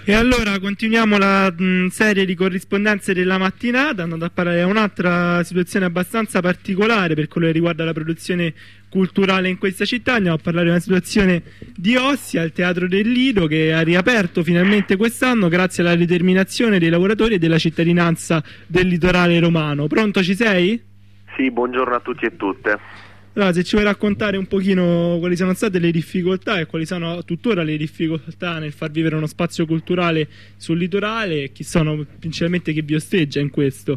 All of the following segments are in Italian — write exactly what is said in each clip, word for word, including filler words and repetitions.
E allora continuiamo la mh, serie di corrispondenze della mattinata, andando a parlare di un'altra situazione abbastanza particolare per quello che riguarda la produzione culturale in questa città. Andiamo a parlare di una situazione di Ostia, il Teatro del Lido, che ha riaperto finalmente quest'anno grazie alla determinazione dei lavoratori e della cittadinanza del litorale romano. Pronto, ci sei? Sì, buongiorno a tutti e tutte. Allora, se ci vuoi raccontare un pochino quali sono state le difficoltà e quali sono tuttora le difficoltà nel far vivere uno spazio culturale sul litorale, e chi sono principalmente che vi osteggia in questo?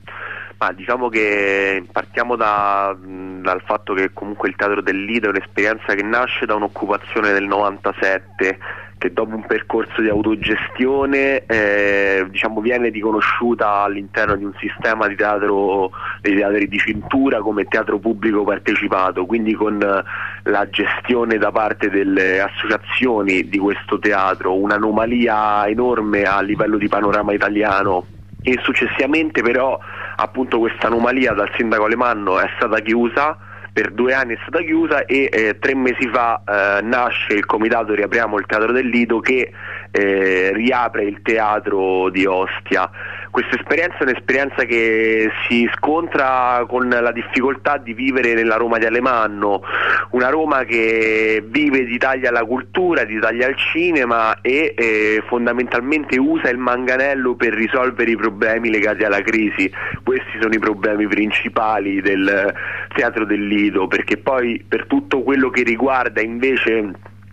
Ma diciamo che partiamo da, dal fatto che comunque il Teatro del Lido è un'esperienza che nasce da un'occupazione del novantasette, che dopo un percorso di autogestione eh, diciamo viene riconosciuta all'interno di un sistema di teatro, dei teatri di cintura, come teatro pubblico partecipato, quindi con la gestione da parte delle associazioni di questo teatro, un'anomalia enorme a livello di panorama italiano. E successivamente però appunto questa anomalia dal sindaco Alemanno è stata chiusa, per due anni è stata chiusa, e eh, tre mesi fa eh, nasce il comitato Riapriamo il Teatro del Lido, che eh, riapre il teatro di Ostia. Questa esperienza è un'esperienza che si scontra con la difficoltà di vivere nella Roma di Alemanno, una Roma che vive di taglia alla cultura, di taglia al cinema e eh, fondamentalmente usa il manganello per risolvere i problemi legati alla crisi. Questi sono i problemi principali del Teatro del Lido, perché poi per tutto quello che riguarda invece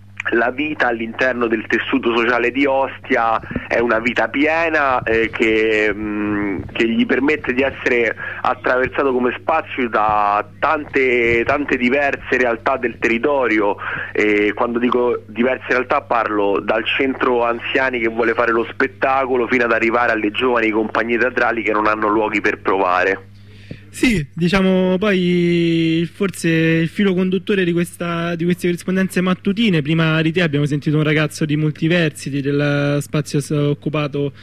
la vita all'interno del tessuto sociale di Ostia è una vita piena eh, che, mh, che gli permette di essere attraversato come spazio da tante, tante diverse realtà del territorio. E quando dico diverse realtà parlo dal centro anziani che vuole fare lo spettacolo fino ad arrivare alle giovani compagnie teatrali che non hanno luoghi per provare. Sì, diciamo poi forse il filo conduttore di, questa, di queste corrispondenze mattutine. Prima di te abbiamo sentito un ragazzo di Multiversity, del spazio occupato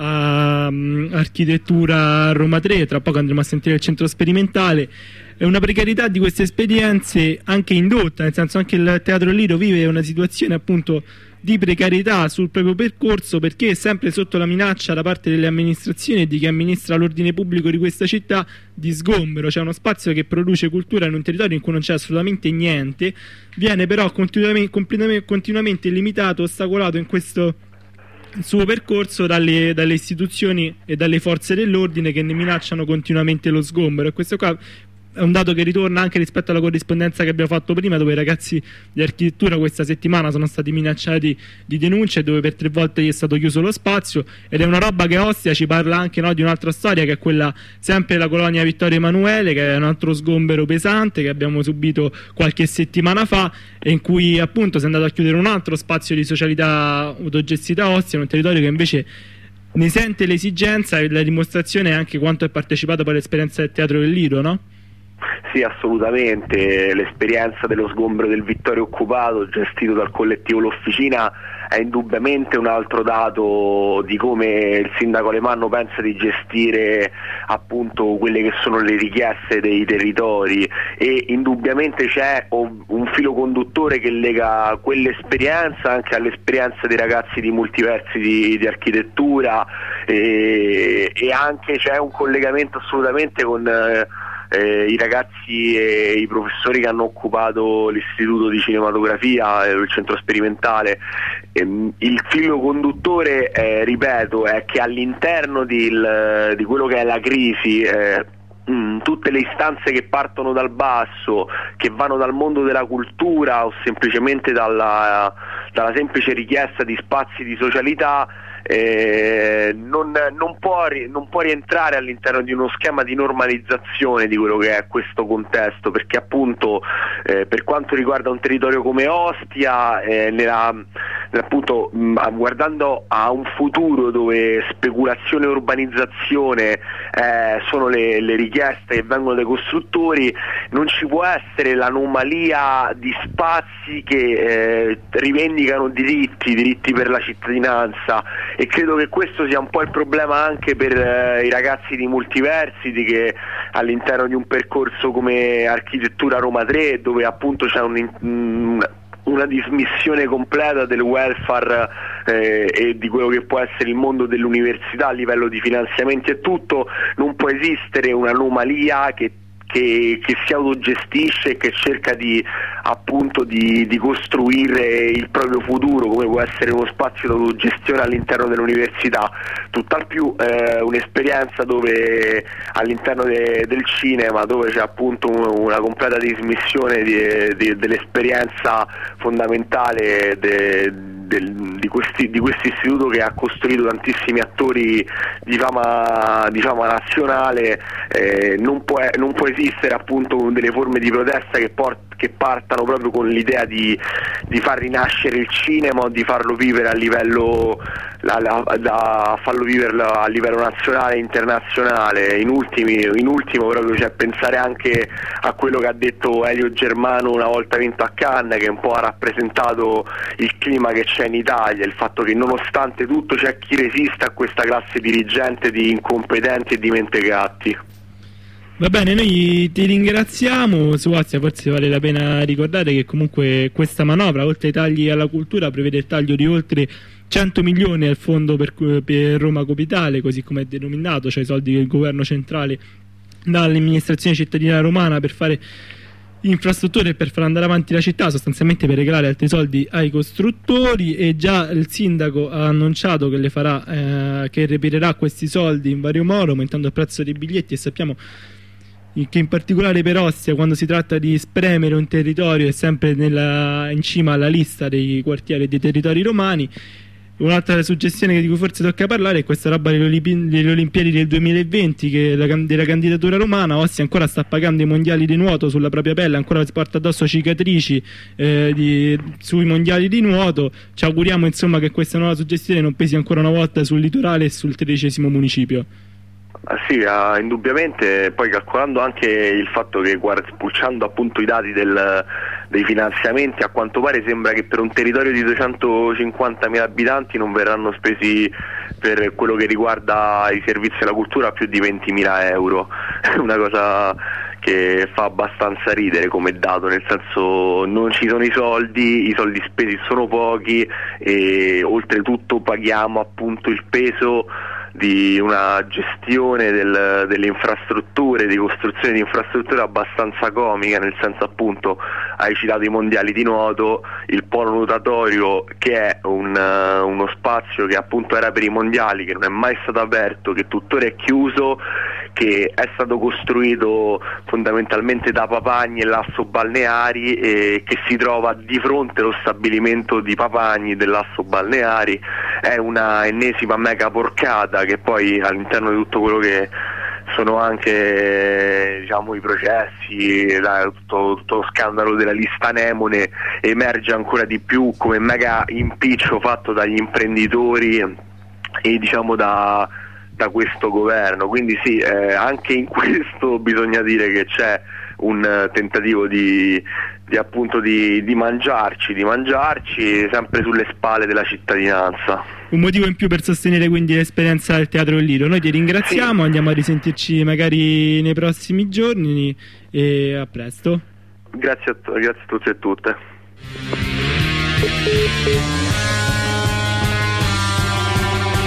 a um, architettura a Roma tre, tra poco andremo a sentire il centro sperimentale. È una precarietà di queste esperienze anche indotta, nel senso anche il Teatro Lido vive una situazione appunto di precarietà sul proprio percorso, perché è sempre sotto la minaccia da parte delle amministrazioni e di chi amministra l'ordine pubblico di questa città di sgombero. C'è uno spazio che produce cultura in un territorio in cui non c'è assolutamente niente, viene però continuamente, continuamente limitato, ostacolato in questo suo percorso dalle, dalle istituzioni e dalle forze dell'ordine che ne minacciano continuamente lo sgombero. E questo qua è un dato che ritorna anche rispetto alla corrispondenza che abbiamo fatto prima, dove i ragazzi di architettura questa settimana sono stati minacciati di denunce, dove per tre volte gli è stato chiuso lo spazio. Ed è una roba che Ostia ci parla anche, no, di un'altra storia, che è quella sempre della colonia Vittorio Emanuele, che è un altro sgombero pesante che abbiamo subito qualche settimana fa, e in cui appunto si è andato a chiudere un altro spazio di socialità autogestita a Ostia, in un territorio che invece ne sente l'esigenza, e la dimostrazione è anche quanto è partecipato per l'esperienza del Teatro del Lido, no? Sì, assolutamente. L'esperienza dello sgombero del Vittorio occupato, gestito dal collettivo L'Officina, è indubbiamente un altro dato di come il sindaco Alemanno pensa di gestire appunto quelle che sono le richieste dei territori, e indubbiamente c'è un filo conduttore che lega quell'esperienza anche all'esperienza dei ragazzi di Multiversi di, di architettura, e, e anche c'è un collegamento assolutamente con eh, Eh, i ragazzi e i professori che hanno occupato l'istituto di cinematografia, eh, il centro sperimentale. Eh, il filo conduttore, eh, ripeto, è che all'interno di, il, di quello che è la crisi, eh, mh, tutte le istanze che partono dal basso, che vanno dal mondo della cultura o semplicemente dalla, dalla semplice richiesta di spazi di socialità, Eh, non, non, può, non può rientrare all'interno di uno schema di normalizzazione di quello che è questo contesto, perché appunto eh, per quanto riguarda un territorio come Ostia, eh, nella, appunto mh, guardando a un futuro dove speculazione e urbanizzazione eh, sono le, le richieste che vengono dai costruttori, non ci può essere l'anomalia di spazi che eh, rivendicano diritti, diritti per la cittadinanza. E credo che questo sia un po' il problema anche per eh, i ragazzi di Multiversity, che all'interno di un percorso come architettura Roma tre, dove appunto c'è un, un una dismissione completa del welfare eh, e di quello che può essere il mondo dell'università a livello di finanziamenti e tutto. Non può esistere un'anomalia che Che, che si autogestisce e che cerca di appunto di, di costruire il proprio futuro, come può essere uno spazio di autogestione all'interno dell'università. Tutt'al più eh, un'esperienza dove all'interno de, del cinema, dove c'è appunto un, una completa dismissione di, di, dell'esperienza fondamentale de, del, di, questi, di questo istituto che ha costruito tantissimi attori di fama, di fama nazionale. Eh, non può, non può esistere appunto delle forme di protesta che, port- che partano proprio con l'idea di, di far rinascere il cinema o di farlo vivere a livello la, la, da farlo vivere a livello nazionale e internazionale. In, ultimi, in ultimo proprio cioè, pensare anche a quello che ha detto Elio Germano una volta vinto a Cannes, che un po' ha rappresentato il clima che c'è in Italia, il fatto che nonostante tutto c'è chi resiste a questa classe dirigente di incompetenti e di mentecatti. Va bene, noi ti ringraziamo. Su Assia forse vale la pena ricordare che comunque questa manovra, oltre ai tagli alla cultura, prevede il taglio di oltre cento milioni al fondo per, per Roma Capitale, così come è denominato, cioè i soldi che il governo centrale dà all'amministrazione cittadina romana per fare infrastrutture e per far andare avanti la città, sostanzialmente per regalare altri soldi ai costruttori. E già il sindaco ha annunciato che le farà, eh, che reperirà questi soldi in vario modo, aumentando il prezzo dei biglietti, e sappiamo che in particolare per Ostia, quando si tratta di spremere un territorio, è sempre nella, in cima alla lista dei quartieri e dei territori romani. Un'altra suggestione di cui forse tocca parlare è questa roba delle, Olimpi- delle Olimpiadi del duemilaventi, che la, della candidatura romana. Ostia ancora sta pagando i mondiali di nuoto sulla propria pelle, ancora si porta addosso cicatrici eh, di, sui mondiali di nuoto. Ci auguriamo insomma che questa nuova suggestione non pesi ancora una volta sul litorale e sul tredicesimo municipio. Ah, sì, uh, indubbiamente, poi calcolando anche il fatto che, guarda, spulciando appunto i dati del, dei finanziamenti, a quanto pare sembra che per un territorio di duecentocinquantamila abitanti non verranno spesi per quello che riguarda i servizi alla cultura più di ventimila euro. È una cosa che fa abbastanza ridere come dato, nel senso non ci sono i soldi, i soldi spesi sono pochi e oltretutto paghiamo appunto il peso di una gestione del, delle infrastrutture, di costruzione di infrastrutture abbastanza comica, nel senso appunto hai citato i mondiali di nuoto, il polo nuotatorio che è un, uh, uno spazio che appunto era per i mondiali, che non è mai stato aperto, che tuttora è chiuso, che è stato costruito fondamentalmente da Papagni e Lasso Balneari e che si trova di fronte allo stabilimento di Papagni del Lasso Balneari. È una ennesima mega porcata che poi all'interno di tutto quello che sono anche diciamo i processi, la, tutto, tutto lo scandalo della lista anemone emerge ancora di più come mega impiccio fatto dagli imprenditori e diciamo da da questo governo. Quindi sì, eh, anche in questo bisogna dire che c'è un uh, tentativo di, di appunto di, di mangiarci, di mangiarci sempre sulle spalle della cittadinanza. Un motivo in più per sostenere quindi l'esperienza del Teatro del Lido. Noi ti ringraziamo, sì. Andiamo a risentirci magari nei prossimi giorni e a presto. Grazie a, t- grazie a tutti e tutte.